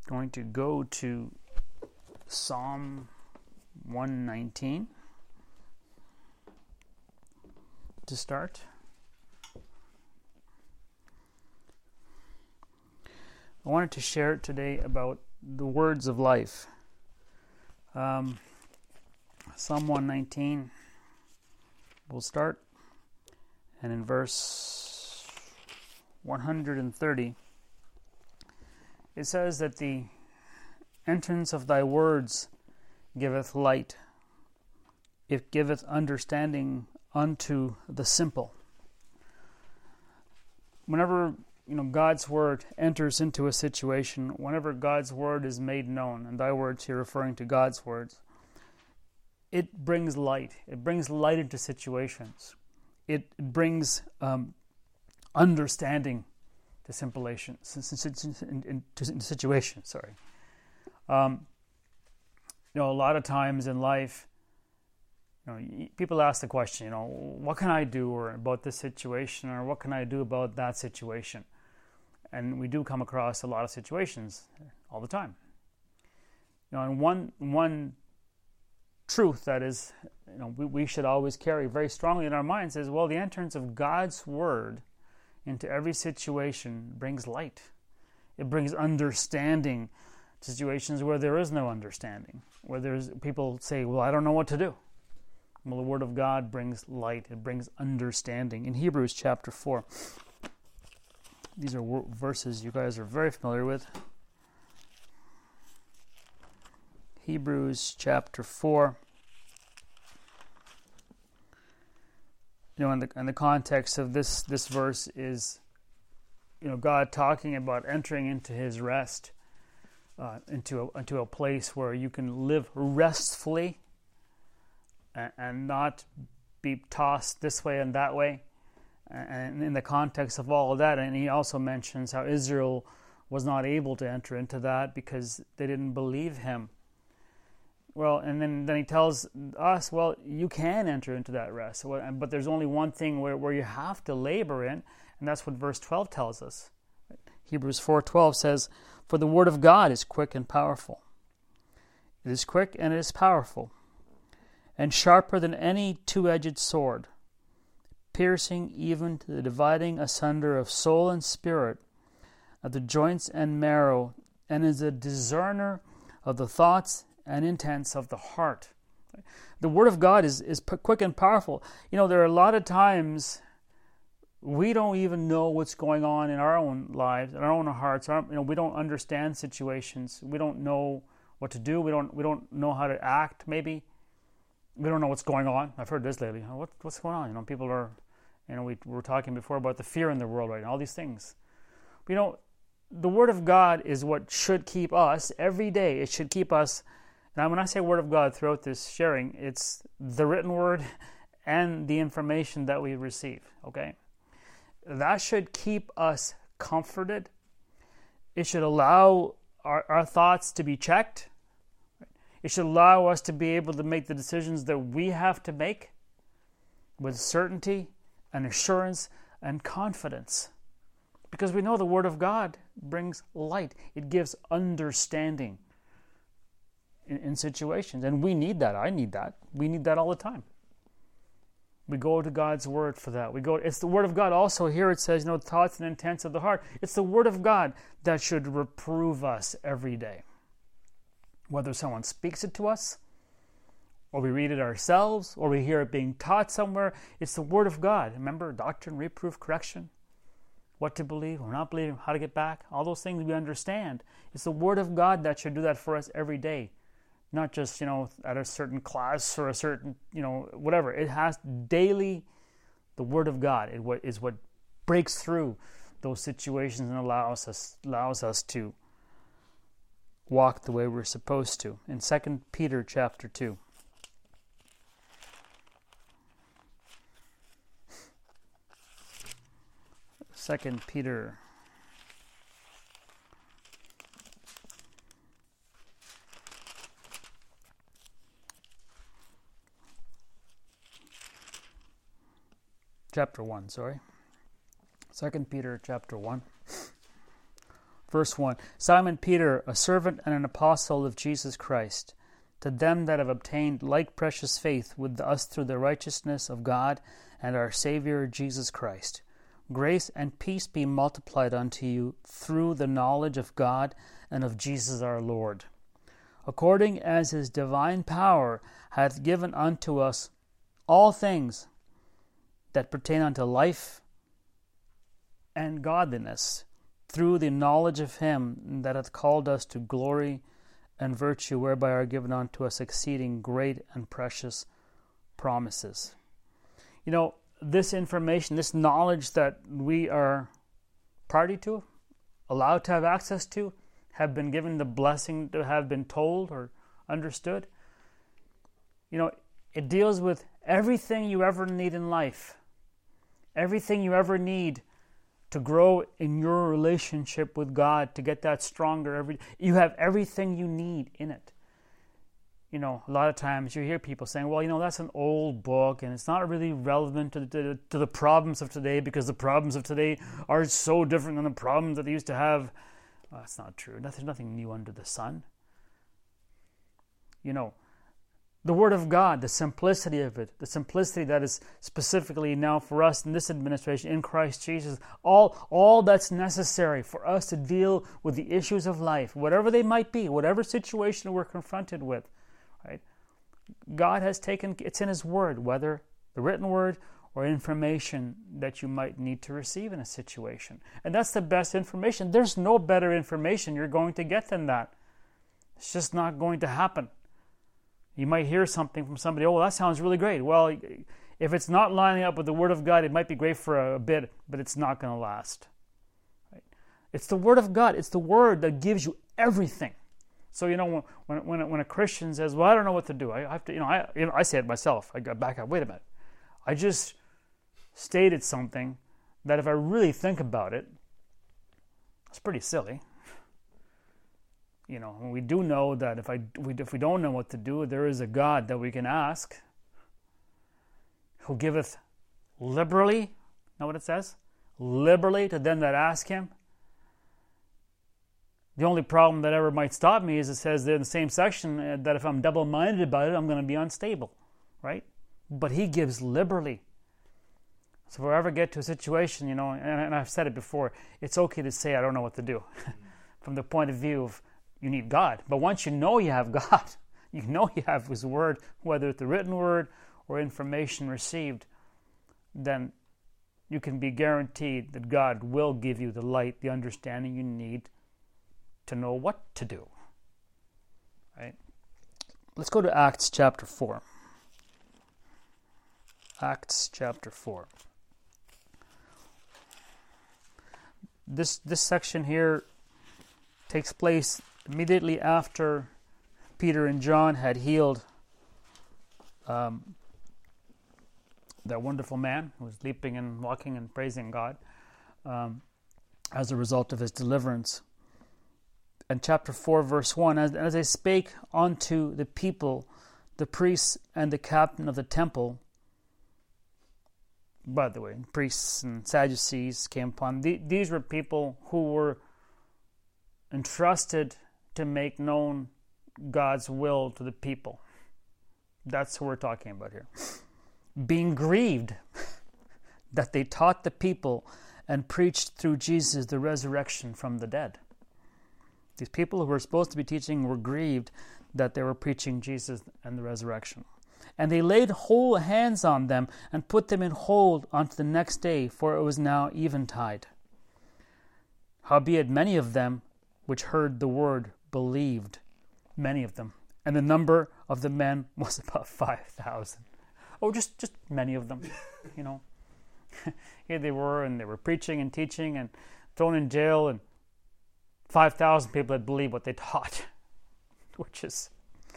going to go to Psalm 119 to start. I wanted to share today about the words of life. Psalm 119, we'll start, and in verse 130, it says that the entrance of thy words giveth light, it giveth understanding unto the simple. Whenever God's word enters into a situation, whenever God's word is made known, and thy words here referring to God's words, it brings light. It brings light into situations. It brings understanding to situations. Sorry. A lot of times in life, people ask the question, what can I do about this situation, or what can I do about that situation? And we do come across a lot of situations all the time. And one truth that is, we should always carry very strongly in our minds is, the entrance of God's word into every situation brings light. It brings understanding to situations where there is no understanding, where there's people say, I don't know what to do. The word of God brings light. It brings understanding. In Hebrews chapter 4, these are verses you guys are very familiar with. Hebrews chapter 4. And the context of this verse is, God talking about entering into His rest, into a place where you can live restfully and not be tossed this way and that way. And in the context of all of that, and he also mentions how Israel was not able to enter into that because they didn't believe him. And then he tells us, you can enter into that rest, but there's only one thing where you have to labor in, and that's what verse 12 tells us. Hebrews 4:12 says, "For the word of God is quick and powerful. It is quick and it is powerful, and sharper than any two-edged sword, piercing even to the dividing asunder of soul and spirit, of the joints and marrow, and is a discerner of the thoughts and intents of the heart." The Word of God is quick and powerful. There are a lot of times we don't even know what's going on in our own lives, in our own hearts. We don't understand situations. We don't know what to do. We don't know how to act, maybe. We don't know what's going on. I've heard this lately. What's going on? People are, we were talking before about the fear in the world right now, all these things. But, the Word of God is what should keep us every day. It should keep us. And when I say Word of God throughout this sharing, it's the written Word and the information that we receive, okay? That should keep us comforted. It should allow our thoughts to be checked. It should allow us to be able to make the decisions that we have to make with certainty and assurance and confidence. Because we know the Word of God brings light. It gives understanding in situations. And we need that. I need that. We need that all the time. We go to God's Word for that. It's the Word of God. Also here it says, thoughts and intents of the heart. It's the Word of God that should reprove us every day. Whether someone speaks it to us, or we read it ourselves, or we hear it being taught somewhere, it's the Word of God. Remember, doctrine, reproof, correction, what to believe or not believe, how to get back, all those things we understand. It's the Word of God that should do that for us every day. Not just, at a certain class or a certain, whatever. It has daily, the Word of God is what breaks through those situations and allows us to walk the way we're supposed to. In 2 Peter chapter 2. 2 Peter chapter 1, 2 Peter chapter 1. Verse 1, Simon Peter, a servant and an apostle of Jesus Christ, to them that have obtained like precious faith with us through the righteousness of God and our Savior Jesus Christ. Grace and peace be multiplied unto you through the knowledge of God and of Jesus our Lord, according as his divine power hath given unto us all things that pertain unto life and godliness, through the knowledge of him that hath called us to glory and virtue, whereby are given unto us exceeding great and precious promises. You know, this information, this knowledge that we are party to, allowed to have access to, have been given the blessing to have been told or understood, you know, it deals with everything you ever need in life, everything you ever need to grow in your relationship with God, to get that stronger. You have everything you need in it. You know, a lot of times you hear people saying, well, you know, that's an old book and it's not really relevant to the problems of today because the problems of today are so different than the problems that they used to have. Well, that's not true. There's nothing new under the sun. You know, the Word of God, the simplicity of it, the simplicity that is specifically now for us in this administration in Christ Jesus, all that's necessary for us to deal with the issues of life, whatever they might be, whatever situation we're confronted with, right? God has taken, it's in His Word, whether the written Word or information that you might need to receive in a situation. And that's the best information. There's no better information you're going to get than that. It's just not going to happen. You might hear something from somebody, oh, that sounds really great. Well, if it's not lining up with the Word of God, it might be great for a bit, but it's not going to last. Right? It's the Word of God. It's the Word that gives you everything. So, you know, when a Christian says, well, I don't know what to do, I have to, I say it myself. I got back up, wait a minute. I just stated something that if I really think about it, it's pretty silly. You know, we do know that if we don't know what to do, there is a God that we can ask, who giveth liberally. Know what it says? Liberally to them that ask Him. The only problem that ever might stop me is it says in the same section that if I'm double-minded about it, I'm going to be unstable, right? But He gives liberally. So if I ever get to a situation, you know, and I've said it before, it's okay to say I don't know what to do from the point of view of you need God. But once you know you have God, you know you have His Word, whether it's the written Word or information received, then you can be guaranteed that God will give you the light, the understanding you need to know what to do. Right? Let's go to Acts chapter 4. Acts chapter 4. This section here takes place immediately after Peter and John had healed that wonderful man who was leaping and walking and praising God as a result of his deliverance. And chapter 4, verse 1, as they spake unto the people, the priests and the captain of the temple, by the way, priests and Sadducees came upon. These were people who were entrusted to make known God's will to the people. That's who we're talking about here. Being grieved that they taught the people and preached through Jesus the resurrection from the dead. These people who were supposed to be teaching were grieved that they were preaching Jesus and the resurrection. And they laid whole hands on them and put them in hold unto the next day, for it was now eventide. Howbeit many of them which heard the word believed, many of them. And the number of the men was about 5,000. Oh, just many of them, you know. Here they were, and they were preaching and teaching and thrown in jail, and 5,000 people had believed what they taught, which is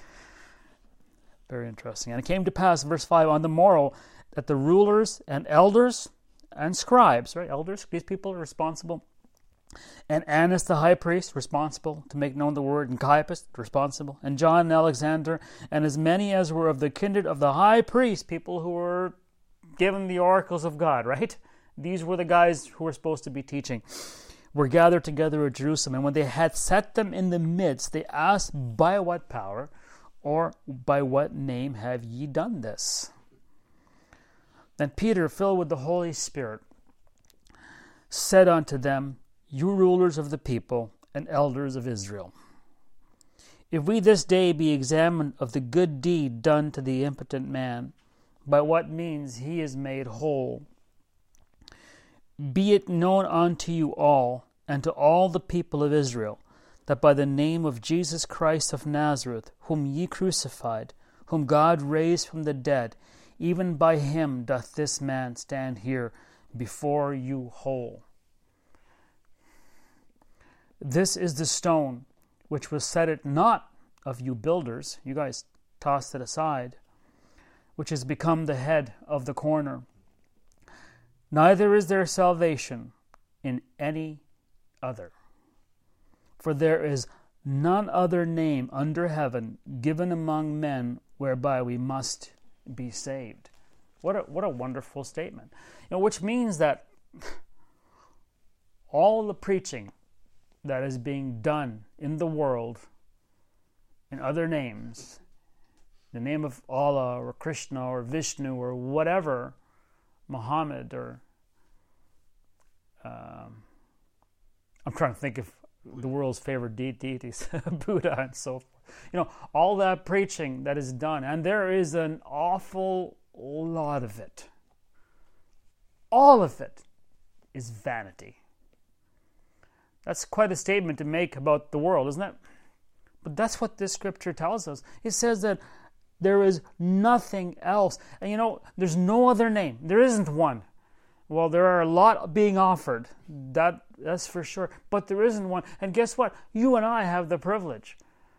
very interesting. And it came to pass, verse 5, on the morrow, that the rulers and elders and scribes, right, elders, these people are responsible, and Annas the high priest, responsible to make known the word, and Caiaphas, responsible, and John and Alexander, and as many as were of the kindred of the high priest, people who were given the oracles of God, right? These were the guys who were supposed to be teaching. were gathered together at Jerusalem. And when they had set them in the midst, they asked, by what power or by what name have ye done this? Then Peter, filled with the Holy Spirit, said unto them, you rulers of the people and elders of Israel, if we this day be examined of the good deed done to the impotent man, by what means he is made whole, be it known unto you all, and to all the people of Israel, that by the name of Jesus Christ of Nazareth, whom ye crucified, whom God raised from the dead, even by him doth this man stand here before you whole. This is the stone which was set at naught of you builders, you guys tossed it aside, which has become the head of the corner. Neither is there salvation in any other. For there is none other name under heaven given among men whereby we must be saved. What a wonderful statement. Which means that all the preaching that is being done in the world in other names, the name of Allah or Krishna or Vishnu or whatever, Muhammad or I'm trying to think of the world's favorite deities, Buddha and so forth. All that preaching that is done, and there is an awful lot of it. All of it is vanity. That's quite a statement to make about the world, isn't it? But that's what this scripture tells us. It says that there is nothing else. And there's no other name. There isn't one. Well, there are a lot being offered. That's for sure. But there isn't one. And guess what? You and I have the privilege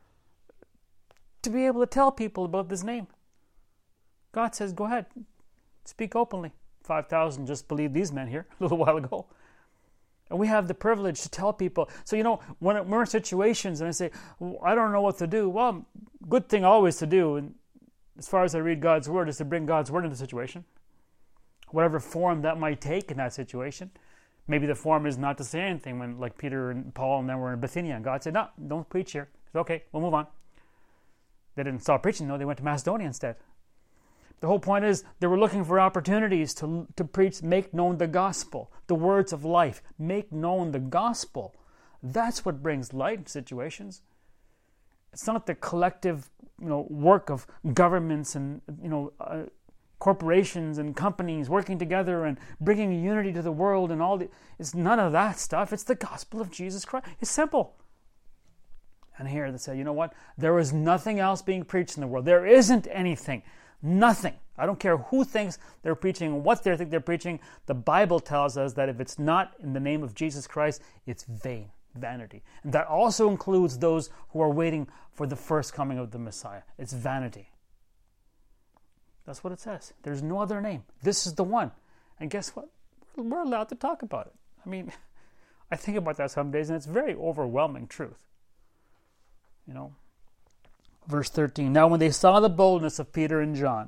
to be able to tell people about this name. God says, go ahead. Speak openly. 5,000 just believed these men here a little while ago. And we have the privilege to tell people. So, when we're in situations and I say, I don't know what to do. Well, good thing always to do, and as far as I read God's Word, is to bring God's Word into the situation. Whatever form that might take in that situation. Maybe the form is not to say anything when, like Peter and Paul and then were in Bithynia. And God said, no, don't preach here. It's okay, we'll move on. They didn't stop preaching, though. They went to Macedonia instead. The whole point is they were looking for opportunities to preach, make known the gospel, the words of life, make known the gospel. That's what brings light in situations. It's not the collective, work of governments and corporations and companies working together and bringing unity to the world and all. It's none of that stuff. It's the gospel of Jesus Christ. It's simple. And here they say, you know what? There is nothing else being preached in the world. There isn't anything. Nothing. I don't care who thinks they're preaching, what they think they're preaching. The Bible tells us that if it's not in the name of Jesus Christ, it's vain, vanity. And that also includes those who are waiting for the first coming of the Messiah. It's vanity. That's what it says. There's no other name. This is the one. And guess what? We're allowed to talk about it. I mean, I think about that some days, and it's very overwhelming truth. Verse 13, now when they saw the boldness of Peter and John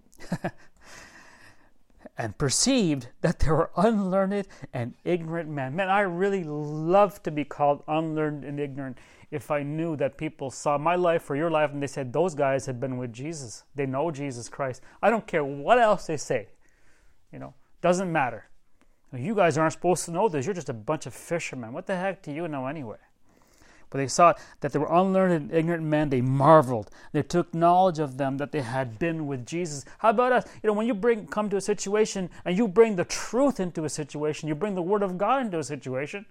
and perceived that they were unlearned and ignorant men. Man, I really love to be called unlearned and ignorant if I knew that people saw my life or your life and they said, those guys had been with Jesus. They know Jesus Christ. I don't care what else they say. Doesn't matter. You guys aren't supposed to know this. You're just a bunch of fishermen. What the heck do you know anyway? But they saw that they were unlearned and ignorant men. They marveled. They took knowledge of them that they had been with Jesus. How about us? When you come to a situation and you bring the truth into a situation, you bring the Word of God into a situation,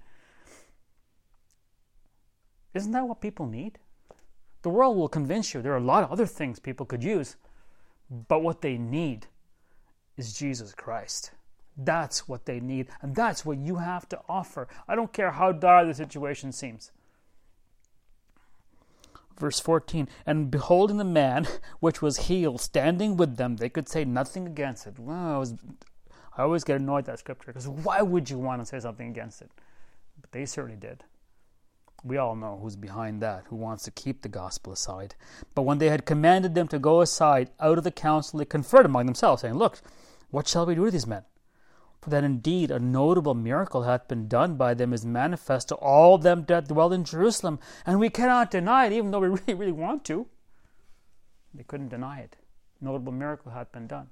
isn't that what people need? The world will convince you there are a lot of other things people could use, but what they need is Jesus Christ. That's what they need, and that's what you have to offer. I don't care how dire the situation seems. Verse 14, and beholding the man which was healed standing with them, they could say nothing against it. Well, I always get annoyed at that scripture, because why would you want to say something against it? But they certainly did. We all know who's behind that, who wants to keep the gospel aside. But when they had commanded them to go aside out of the council, they conferred among themselves, saying, look, what shall we do to these men? For that indeed a notable miracle hath been done by them is manifest to all them that dwell in Jerusalem, and we cannot deny it, even though we really, really want to. They couldn't deny it. Notable miracle hath been done.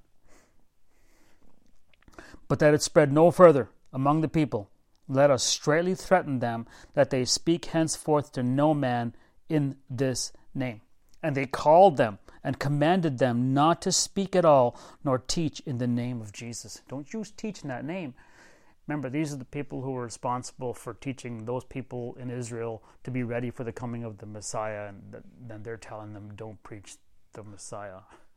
But that it spread no further among the people, let us straitly threaten them that they speak henceforth to no man in this name. And they called them and commanded them not to speak at all, nor teach in the name of Jesus. Don't you teach in that name. Remember, these are the people who were responsible for teaching those people in Israel to be ready for the coming of the Messiah, and then they're telling them, don't preach the Messiah.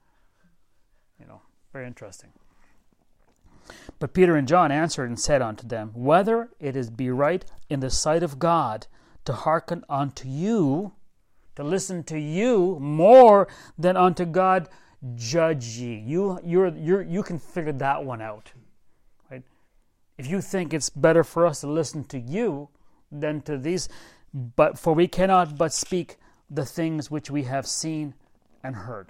Very interesting. But Peter and John answered and said unto them, whether it is be right in the sight of God to hearken unto you, to listen to you more than unto God, judge ye. You can figure that one out, right? If you think it's better for us to listen to you than to these, but for we cannot but speak the things which we have seen and heard.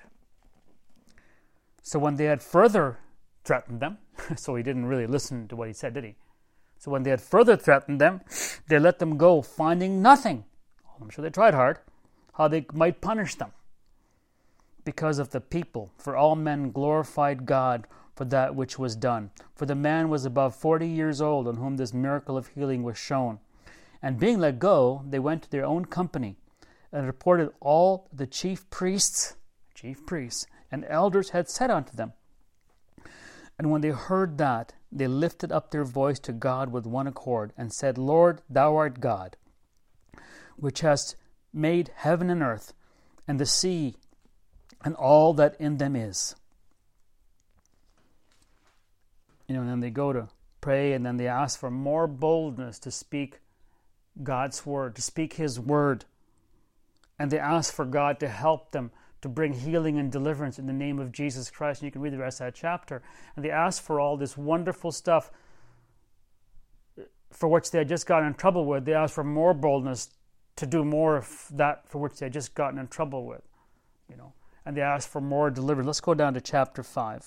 So when they had further threatened them, so he didn't really listen to what he said, did he? So when they had further threatened them, they let them go, finding nothing. I'm sure they tried hard, how they might punish them. Because of the people, for all men glorified God for that which was done. For the man was above 40 years old, on whom this miracle of healing was shown. And being let go, they went to their own company, and reported all the chief priests, and elders had said unto them. And when they heard that, they lifted up their voice to God with one accord, and said, Lord, thou art God, which hast made heaven and earth, and the sea, and all that in them is. And then they go to pray, and then they ask for more boldness to speak God's word, to speak his word. And they ask for God to help them to bring healing and deliverance in the name of Jesus Christ. And you can read the rest of that chapter. And they ask for all this wonderful stuff for which they had just gotten in trouble with. They ask for more boldness to do more of that for which they had just gotten in trouble with. And they ask for more deliverance. Let's go down to chapter 5.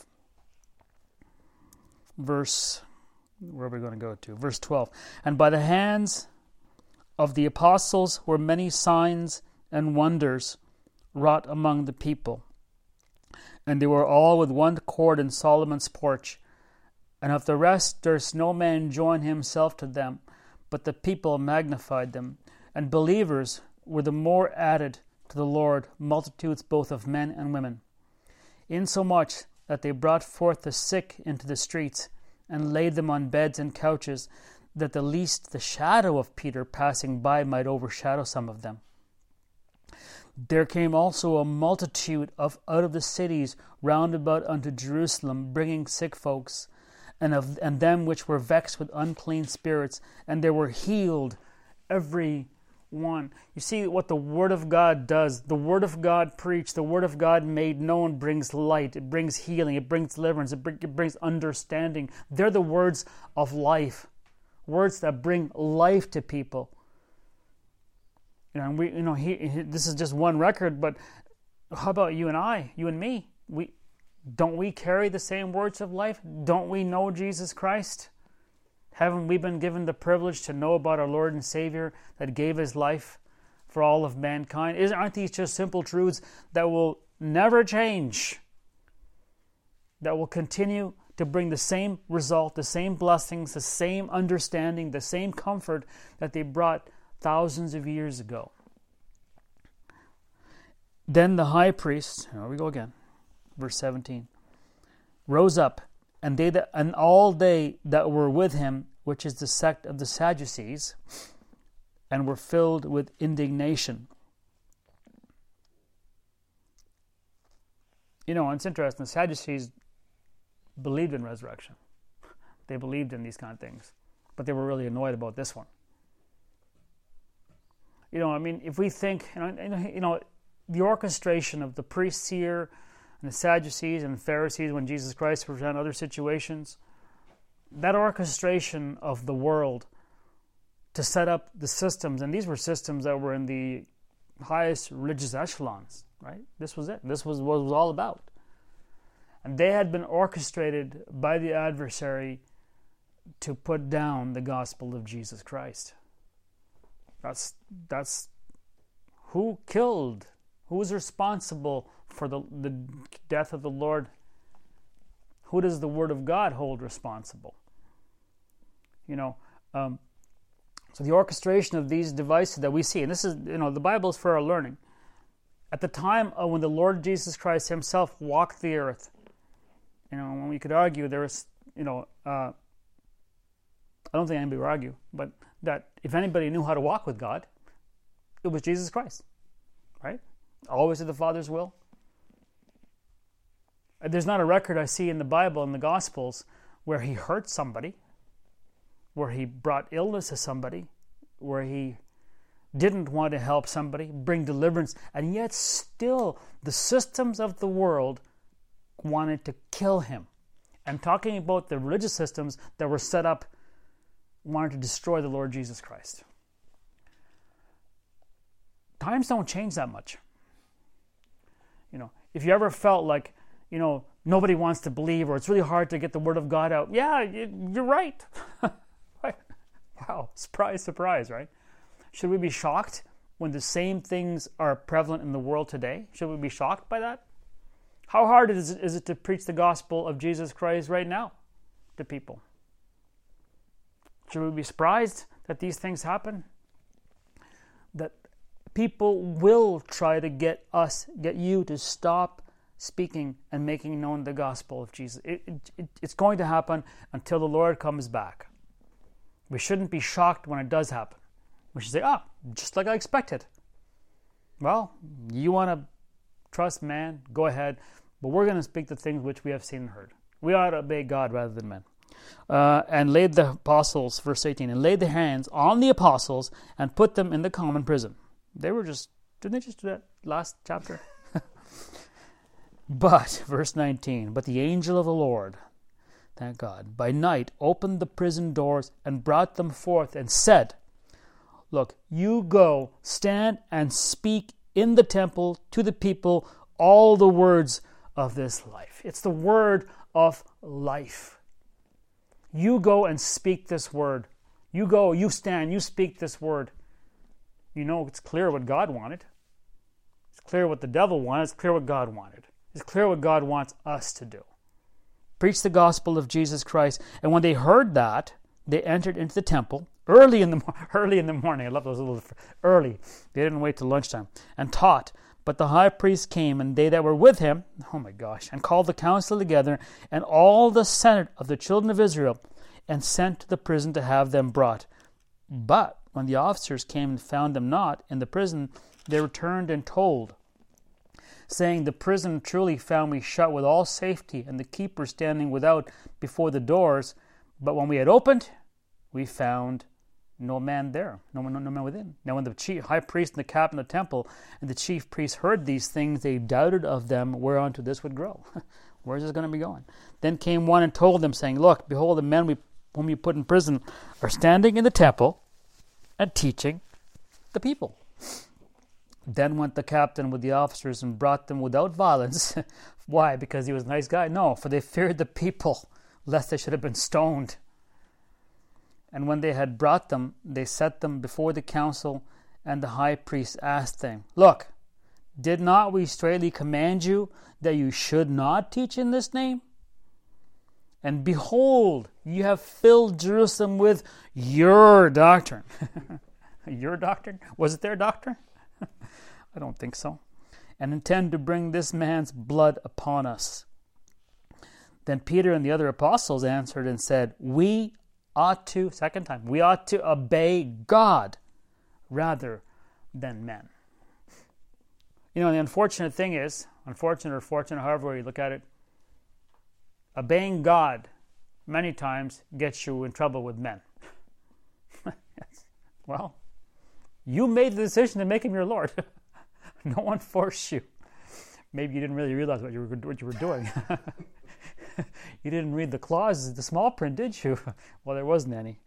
Where are we going to go to? Verse 12. And by the hands of the apostles were many signs and wonders wrought among the people. And they were all with one accord in Solomon's porch. And of the rest durst no man join himself to them, but the people magnified them. And believers were the more added to the Lord, multitudes both of men and women, insomuch that they brought forth the sick into the streets, and laid them on beds and couches, that the least the shadow of Peter passing by might overshadow some of them. There came also a multitude out of the cities round about unto Jerusalem, bringing sick folks, and them which were vexed with unclean spirits, and they were healed, every one. You see what the Word of God does. The Word of God preached, the Word of God made known brings light, it brings healing, it brings deliverance, it brings understanding. They're the words of life, words that bring life to people. And this is just one record, but how about you and I, you and me? Don't we carry the same words of life? Don't we know Jesus Christ? Haven't we been given the privilege to know about our Lord and Savior that gave his life for all of mankind? Aren't these just simple truths that will never change, that will continue to bring the same result, the same blessings, the same understanding, the same comfort that they brought thousands of years ago? Then the high priest, here we go again, verse 17, rose up, and all they that were with him, which is the sect of the Sadducees, and were filled with indignation. It's interesting. The Sadducees believed in resurrection. They believed in these kind of things, but they were really annoyed about this one. If we think, the orchestration of the priests here, and the Sadducees and the Pharisees when Jesus Christ was in other situations, that orchestration of the world to set up the systems, and these were systems that were in the highest religious echelons, right? This was it. This was what it was all about. And they had been orchestrated by the adversary to put down the gospel of Jesus Christ. That's who killed, who was responsible for the death of the Lord. Who does the Word of God hold responsible? So the orchestration of these devices that we see, and this is, the Bible is for our learning. At the time when the Lord Jesus Christ himself walked the earth, when we could argue there was, I don't think anybody would argue, but that if anybody knew how to walk with God, it was Jesus Christ, right? Always did the Father's will. There's not a record I see in the Bible, in the Gospels, where he hurt somebody, where he brought illness to somebody, where he didn't want to help somebody, bring deliverance, and yet still the systems of the world wanted to kill him. I'm talking about the religious systems that were set up, wanted to destroy the Lord Jesus Christ. Times don't change that much. If you ever felt like, nobody wants to believe, or it's really hard to get the Word of God out, yeah, you're right. Wow, surprise, surprise, right? Should we be shocked when the same things are prevalent in the world today? Should we be shocked by that? How hard is it to preach the gospel of Jesus Christ right now to people? Should we be surprised that these things happen? That people will try to get you to stop speaking and making known the gospel of Jesus. It's going to happen until the Lord comes back. We shouldn't be shocked when it does happen. We should say, just like I expected. Well, you want to trust man, go ahead. But we're going to speak the things which we have seen and heard. We ought to obey God rather than men. And laid the apostles, verse 18, and laid their hands on the apostles and put them in the common prison. Didn't they just do that last chapter? But, verse 19, but the angel of the Lord, thank God, by night opened the prison doors and brought them forth and said, look, you go, stand and speak in the temple to the people all the words of this life. It's the word of life. You go and speak this word. You go, you stand, you speak this word. It's clear what God wanted. It's clear what the devil wanted. It's clear what God wanted. It's clear what God wants us to do. Preach the gospel of Jesus Christ. And when they heard that, they entered into the temple early in the morning. I love those little early. They didn't wait till lunchtime. And taught. But the high priest came, and they that were with him, and called the council together, and all the senate of the children of Israel, and sent to the prison to have them brought. But when the officers came and found them not in the prison, they returned and told, saying, the prison truly found we shut with all safety, and the keeper standing without before the doors. But when we had opened, we found no man there, no man within. Now when the chief high priest and the captain of the temple and the chief priest heard these things, they doubted of them whereunto this would grow. Where is this going to be going? Then came one and told them, saying, look, behold, the men whom you put in prison are standing in the temple and teaching the people. Then went the captain with the officers and brought them without violence. Why? Because he was a nice guy? No, for they feared the people, lest they should have been stoned. And when they had brought them, they set them before the council, and the high priest asked them, look, did not we straitly command you that you should not teach in this name? And behold, you have filled Jerusalem with your doctrine. Your doctrine? Was it their doctrine? I don't think so. And intend to bring this man's blood upon us. Then Peter and the other apostles answered and said, we ought to obey God rather than men. The unfortunate thing is, unfortunate or fortunate, however you look at it, obeying God many times gets you in trouble with men. Well, you made the decision to make him your Lord. No one forced you. Maybe you didn't really realize what you were doing. You didn't read the clauses, the small print, did you? Well, there wasn't any.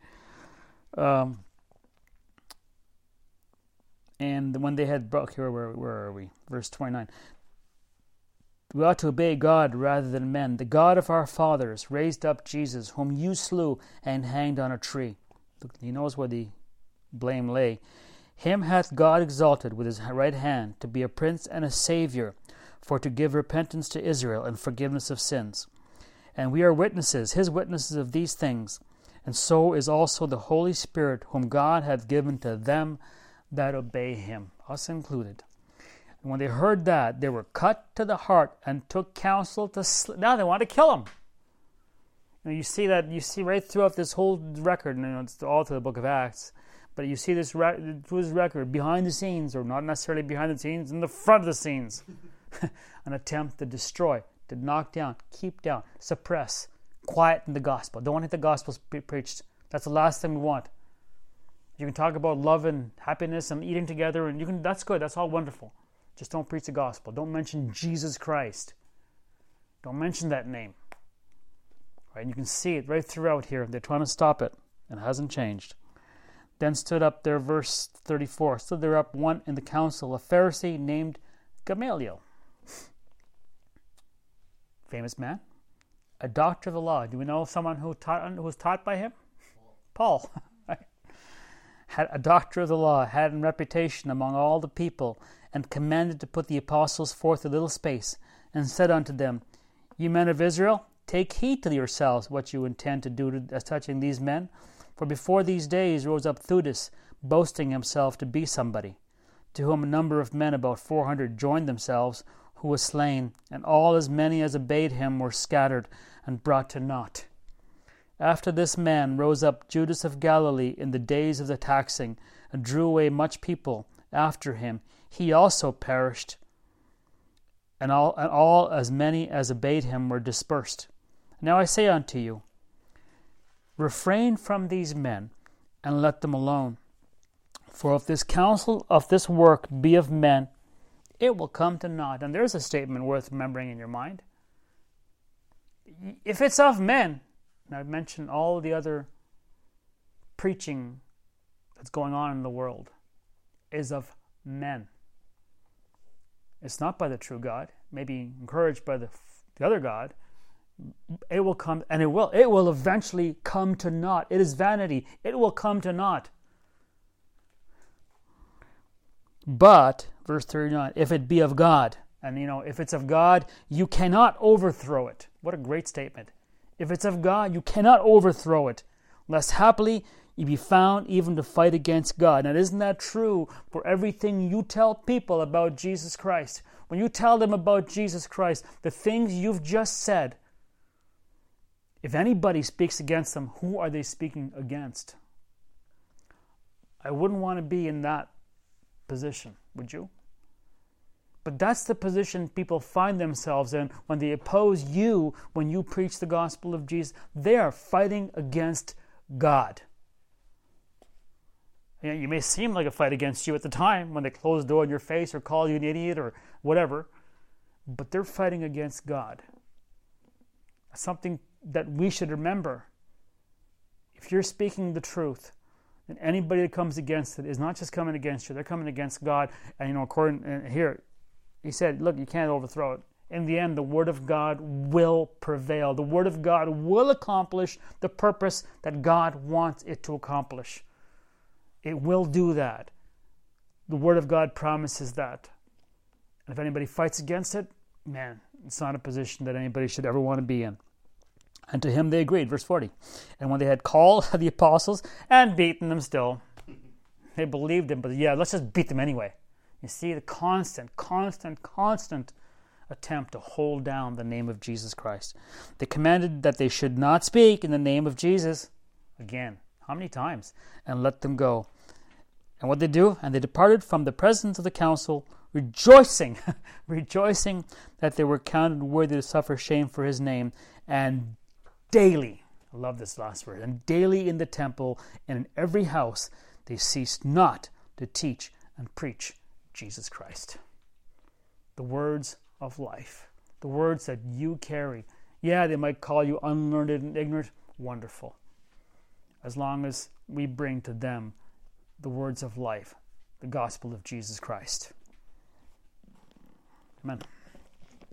And when they had brought, here, where are we? Verse 29. We ought to obey God rather than men. The God of our fathers raised up Jesus, whom you slew and hanged on a tree. Look, he knows where the blame lay. Him hath God exalted with his right hand to be a prince and a savior, for to give repentance to Israel and forgiveness of sins. And we are witnesses, his witnesses of these things. And so is also the Holy Spirit, whom God hath given to them that obey him, us included. And when they heard that, they were cut to the heart and took counsel to now they want to kill him. You see right throughout this whole record, and it's all through the book of Acts, but you see this record behind the scenes, or not necessarily behind the scenes, in the front of the scenes. An attempt to destroy, to knock down, keep down, suppress, quieten the gospel. Don't want the gospel preached. That's the last thing we want. You can talk about love and happiness and eating together, and that's good. That's all wonderful. Just don't preach the gospel. Don't mention Jesus Christ. Don't mention that name. Right? And you can see it right throughout here. They're trying to stop it, and it hasn't changed. Then stood up there, verse 34, stood there up one in the council, a Pharisee named Gamaliel. Famous man. A doctor of the law. Do we know someone who was taught by him? Paul. Had a doctor of the law, had in reputation among all the people, and commanded to put the apostles forth a little space, and said unto them, Ye men of Israel, take heed to yourselves what you intend to do as touching these men. For before these days rose up Theudas, boasting himself to be somebody, to whom a number of men, about 400, joined themselves, who was slain, and all as many as obeyed him were scattered and brought to naught. After this man rose up Judas of Galilee in the days of the taxing, and drew away much people after him. He also perished, and all as many as obeyed him were dispersed. Now I say unto you, refrain from these men, and let them alone. For if this counsel of this work be of men, it will come to naught. And there's a statement worth remembering in your mind. If it's of men, and I've mentioned all the other preaching that's going on in the world, is of men. It's not by the true God, maybe encouraged by the other God. It will come, and it will eventually come to naught. It is vanity. It will come to naught. But, verse 39, if it be of God, and if it's of God, you cannot overthrow it. What a great statement. If it's of God, you cannot overthrow it, lest haply you be found even to fight against God. Now, isn't that true for everything you tell people about Jesus Christ? When you tell them about Jesus Christ, the things you've just said, if anybody speaks against them, who are they speaking against? I wouldn't want to be in that position, would you? But that's the position people find themselves in when they oppose you when you preach the gospel of Jesus. They are fighting against God. You may seem like a fight against you at the time when they close the door in your face or call you an idiot or whatever, but they're fighting against God. Something that we should remember. If you're speaking the truth, and anybody that comes against it is not just coming against you, they're coming against God. And according here, he said, look, you can't overthrow it. In the end, the Word of God will prevail. The Word of God will accomplish the purpose that God wants it to accomplish. It will do that. The Word of God promises that. And if anybody fights against it, man, it's not a position that anybody should ever want to be in. And to him they agreed, verse 40. And when they had called the apostles and beaten them still, they believed him, but let's just beat them anyway. You see the constant attempt to hold down the name of Jesus Christ. They commanded that they should not speak in the name of Jesus. Again, how many times? And let them go. And what they do? And they departed from the presence of the council, rejoicing that they were counted worthy to suffer shame for his name. And daily, I love this last word, and daily in the temple and in every house they ceased not to teach and preach Jesus Christ. The words of life, the words that you carry. Yeah, they might call you unlearned and ignorant. Wonderful. As long as we bring to them the words of life, the gospel of Jesus Christ. Amen.